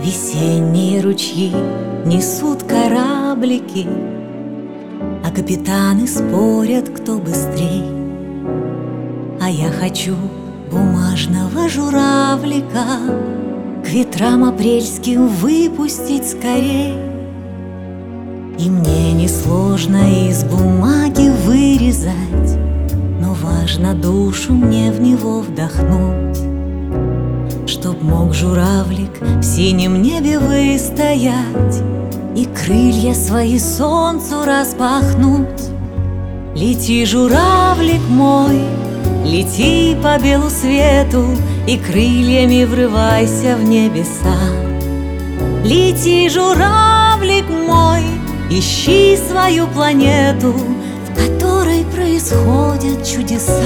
Весенние ручьи несут кораблики, а капитаны спорят, кто быстрей. А я хочу бумажного журавлика к ветрам апрельским выпустить скорей. И мне несложно из бумаги вырезать, но важно душу мне в него вдохнуть, чтоб мог журавлик в синем небе выстоять и крылья свои солнцу распахнуть. Лети, журавлик мой, лети по белу свету и крыльями врывайся в небеса. Лети, журавлик мой, ищи свою планету, в которой происходят чудеса.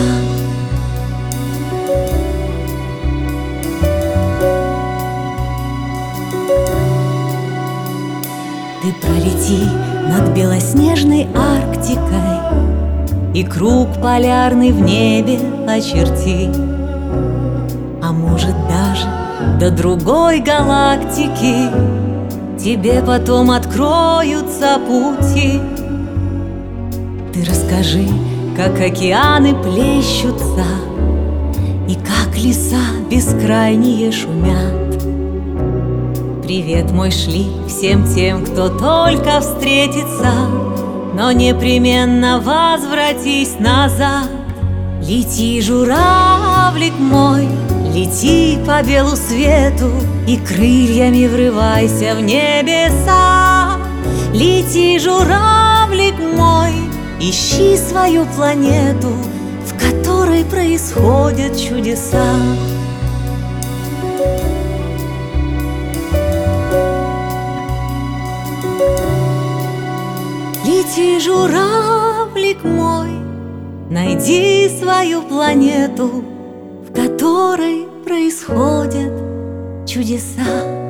Ты пролети над белоснежной Арктикой и круг полярный в небе очерти, а может даже до другой галактики тебе потом откроются пути. Ты расскажи, как океаны плещутся и как леса бескрайние шумят. Привет мой шли всем тем, кто только встретится, но непременно возвратись назад. Лети, журавлик мой, лети по белу свету и крыльями врывайся в небеса. Лети, журавлик мой, ищи свою планету, в которой происходят чудеса. Лети, журавлик мой, найди свою планету, в которой происходят чудеса.